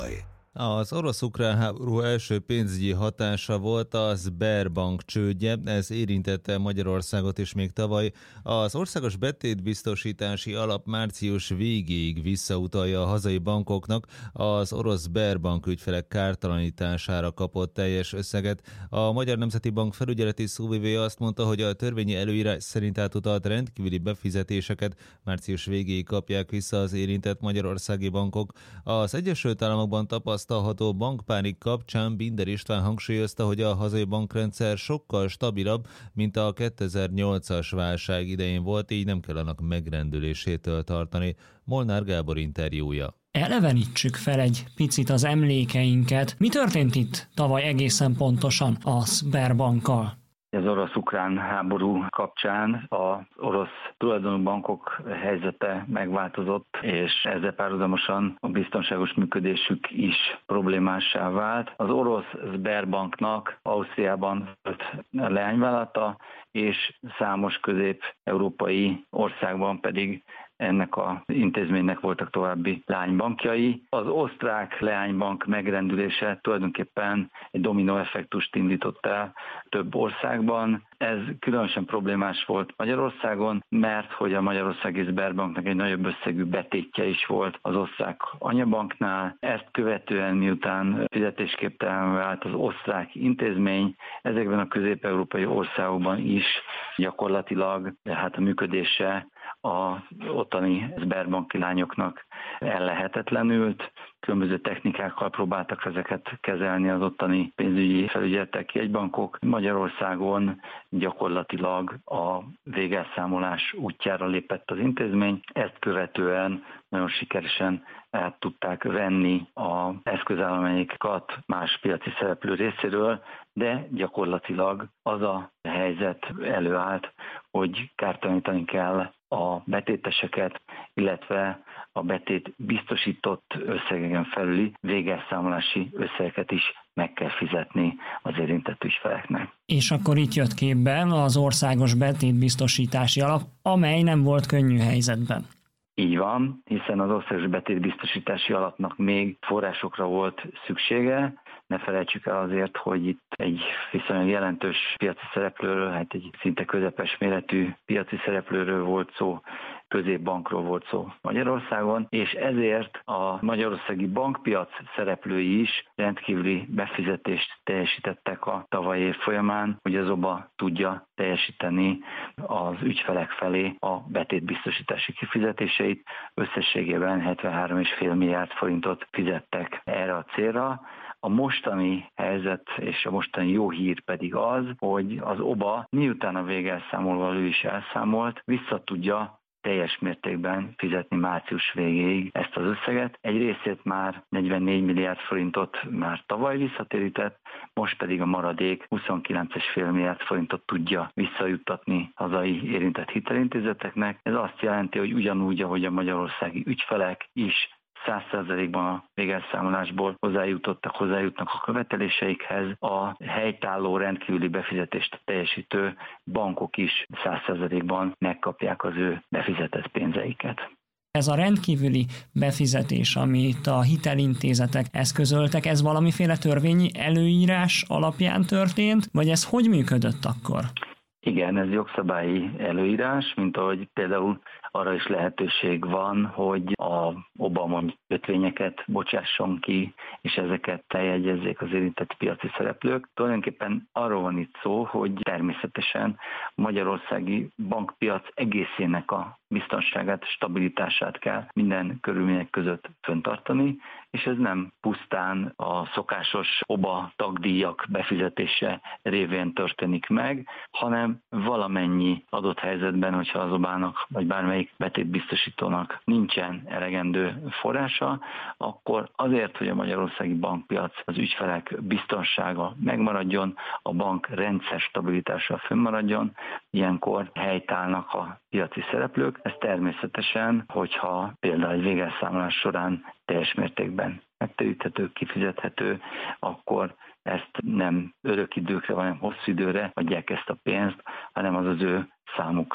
Az orosz-ukrán háború első pénzügyi hatása volt a Sberbank csődje, ez érintette Magyarországot is még tavaly. Az Országos Betétbiztosítási Alap március végéig visszautalja a hazai bankoknak az orosz Sberbank ügyfelek kártalanítására kapott teljes összeget. A Magyar Nemzeti Bank felügyeleti szóvivője azt mondta, hogy a törvényi előírás szerint átutalt rendkívüli befizetéseket március végéig kapják vissza az érintett magyarországi bankok. Az Egyesült Államokban tapasztalható bankpánik kapcsán Binder István hangsúlyozta, hogy a hazai bankrendszer sokkal stabilabb, mint a 2008-as válság idején volt, így nem kell annak megrendülésétől tartani. Molnár Gábor interjúja. Elevenítsük fel egy picit az emlékeinket. Mi történt itt tavaly egészen pontosan a Sberbankkal? Az orosz-ukrán háború kapcsán az orosz tulajdonú bankok helyzete megváltozott, és ezzel párhuzamosan a biztonságos működésük is problémássá vált. Az orosz Sberbanknak Ausztriában volt leányvállalata, és számos közép-európai országban pedig ennek az intézménynek voltak további leánybankjai. Az osztrák leánybank megrendülése tulajdonképpen egy dominó effektust indított el több országban. Ez különösen problémás volt Magyarországon, mert hogy a magyarországi Sberbanknak egy nagyobb összegű betétje is volt az osztrák anyabanknál. Ezt követően, miután fizetésképtelen vált az osztrák intézmény, ezekben a közép-európai országokban is gyakorlatilag a működése az ottani Sberbanki lányoknak ellehetetlenült. Különböző technikákkal próbáltak ezeket kezelni az ottani pénzügyi felügyeletek, jegybankok. Magyarországon gyakorlatilag a végelszámolás útjára lépett az intézmény. Ezt követően nagyon sikeresen át tudták venni az eszközállományokat más piaci szereplő részéről, de gyakorlatilag az a helyzet előállt, hogy kártalanítani kell a betéteseket, illetve a betét biztosított összegeken felüli végelszámolási összegeket is meg kell fizetni az érintett ügyfeleknek. És akkor itt jött képbe az Országos Betétbiztosítási Alap, amely nem volt könnyű helyzetben. Így van, hiszen az Országos Betétbiztosítási Alapnak még forrásokra volt szüksége. Ne felejtsük el azért, hogy itt egy viszonylag jelentős piaci szereplőről, egy szinte közepes méretű piaci szereplőről volt szó, középbankról volt szó Magyarországon, és ezért a magyarországi bankpiac szereplői is rendkívüli befizetést teljesítettek a tavalyi év folyamán, hogy az OBA tudja teljesíteni az ügyfelek felé a betétbiztosítási kifizetéseit. Összességében 73,5 milliárd forintot fizettek erre a célra. A mostani helyzet és a mostani jó hír pedig az, hogy az OBA miután a végelszámolóval ő is elszámolt, vissza tudja teljes mértékben fizetni március végéig ezt az összeget. Egy részét már 44 milliárd forintot már tavaly visszatérített, most pedig a maradék 29,5 milliárd forintot tudja visszajuttatni hazai érintett hitelintézeteknek. Ez azt jelenti, hogy ugyanúgy, ahogy a magyarországi ügyfelek is 100%-ban a végelszámolásból hozzájutnak a követeléseikhez, a helytálló rendkívüli befizetést teljesítő bankok is 100%-ban megkapják az ő befizetett pénzeiket. Ez a rendkívüli befizetés, amit a hitelintézetek eszközöltek, ez valamiféle törvényi előírás alapján történt, vagy ez hogy működött akkor? Igen, ez jogszabályi előírás, mint ahogy például arra is lehetőség van, hogy a Obama kötvényeket bocsásson ki, és ezeket eljegyezzék az érintett piaci szereplők. Tulajdonképpen arról van itt szó, hogy természetesen a magyarországi bankpiac egészének a biztonságát, stabilitását kell minden körülmények között fenntartani, és ez nem pusztán a szokásos OBA tagdíjak befizetése révén történik meg, hanem valamennyi adott helyzetben, hogyha az OBA-nak vagy bármelyik betétbiztosítónak nincsen elegendő forrása, akkor azért, hogy a magyarországi bankpiac, az ügyfelek biztonsága megmaradjon, a bank rendszer stabilitása fönnmaradjon, ilyenkor helytállnak a piaci szereplők. Ez természetesen, hogyha például egy végelszámolás során teljes mértékben megtéríthető, kifizethető, akkor ezt nem örök időkre, hanem hosszú időre adják ezt a pénzt, hanem az az ő számukra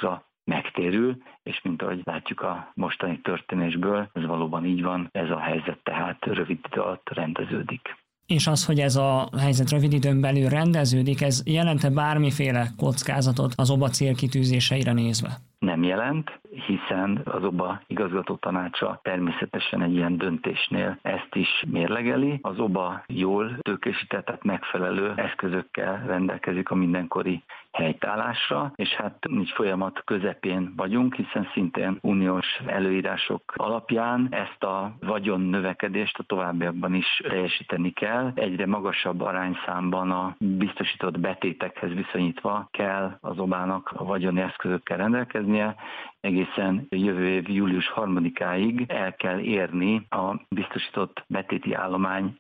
megtérül, és mint ahogy látjuk a mostani történésből, ez valóban így van, ez a helyzet tehát rövid idő alatt rendeződik. És az, hogy ez a helyzet rövid időn belül rendeződik, ez jelent-e bármiféle kockázatot az OBA célkitűzéseire nézve? Nem jelent, hiszen az OBA igazgatótanácsa természetesen egy ilyen döntésnél ezt is mérlegeli. Az OBA jól tőkésített, tehát megfelelő eszközökkel rendelkezik a mindenkori helytállásra, és hát így folyamat közepén vagyunk, hiszen szintén uniós előírások alapján ezt a vagyon növekedést a továbbiakban is teljesíteni kell. Egyre magasabb arányszámban a biztosított betétekhez viszonyítva kell az OBA-nak a vagyoni eszközökkel rendelkeznie. Egészen jövő év július 3-áig el kell érni a biztosított betéti állomány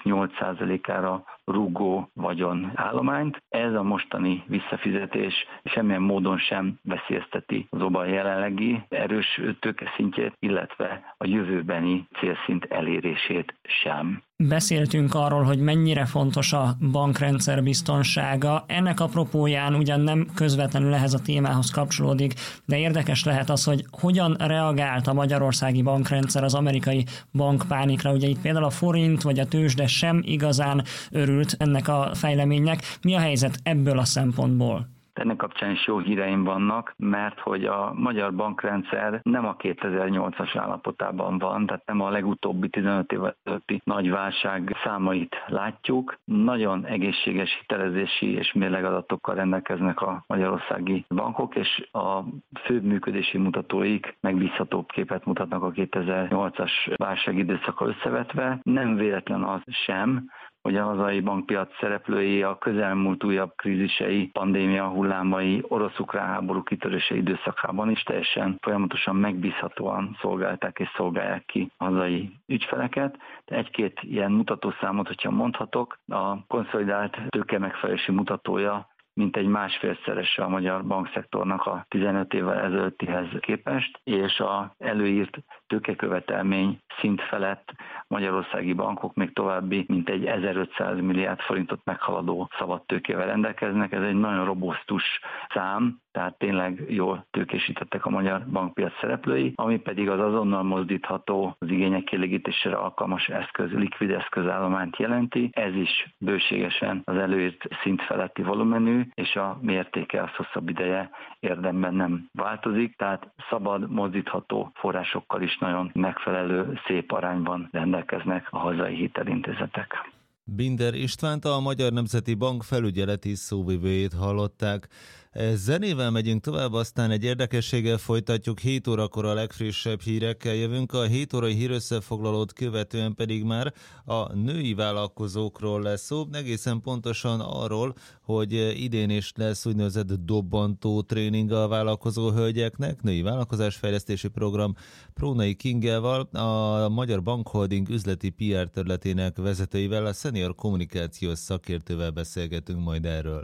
0,8%-ára rúgó vagyon állományt. Ez a mostani visszafizetés semmilyen módon sem veszélyezteti az OBA jelenlegi erős tőkeszintjét, illetve a jövőbeni célszint elérését sem. Beszéltünk arról, hogy mennyire fontos a bankrendszer biztonsága. Ennek apropóján ugyan nem közvetlenül ehhez a témához kapcsolódik, de érdekes lehet az, hogy hogyan reagált a magyarországi bankrendszer az amerikai bankpánikra. Ugye itt például a forint vagy a tőzsde sem igazán örült ennek a fejleménynek. Mi a helyzet ebből a szempontból? Ennek kapcsán is jó híreim vannak, mert hogy a magyar bankrendszer nem a 2008-as állapotában van, tehát nem a legutóbbi 15 évvel ezelőtti nagy válság számait látjuk. Nagyon egészséges hitelezési és mérlegadatokkal rendelkeznek a magyarországi bankok, és a főbb működési mutatóik megbízhatóbb képet mutatnak a 2008-as válság időszakkal összevetve. Nem véletlen az sem, hogy a hazai bankpiac szereplői a közelmúlt újabb krízisei, pandémia hullámai, orosz-ukrán háború kitörése időszakában is teljesen folyamatosan megbízhatóan szolgálták és szolgálják ki a hazai ügyfeleket. De egy-két ilyen mutatószámot, hogyha mondhatok, a konszolidált tőkemegfelelési mutatója mintegy másfélszerese a magyar bankszektornak a 15 évvel ezelőttihez képest, és a előírt tőkekövetelmény szint felett magyarországi bankok még további mintegy 1500 milliárd forintot meghaladó szabad tőkével rendelkeznek. Ez egy nagyon robusztus szám, tehát tényleg jól tőkésítettek a magyar bankpiac szereplői, ami pedig az azonnal mozdítható, az igények kielégítésére alkalmas eszköz, likvid eszközállományt jelenti. Ez is bőségesen az előírt szint feletti volumenű, és a mértéke az hosszabb ideje érdemben nem változik, tehát szabad, mozdítható forrásokkal is nagyon megfelelő, szép arányban rendelkeznek a hazai hitelintézetek. Binder Istvánt, a Magyar Nemzeti Bank felügyeleti szóvivőjét hallották. Zenével megyünk tovább, aztán egy érdekességgel folytatjuk, 7 órakor a legfrissebb hírekkel jövünk, a 7 órai hírösszefoglalót követően pedig már a női vállalkozókról lesz szó, egészen pontosan arról, hogy idén is lesz úgynevezett dobbantó tréning a vállalkozó hölgyeknek, női vállalkozásfejlesztési program Prónai Kingával, a Magyar Bankholding üzleti PR területének vezetőivel, a senior kommunikációs szakértővel beszélgetünk majd erről.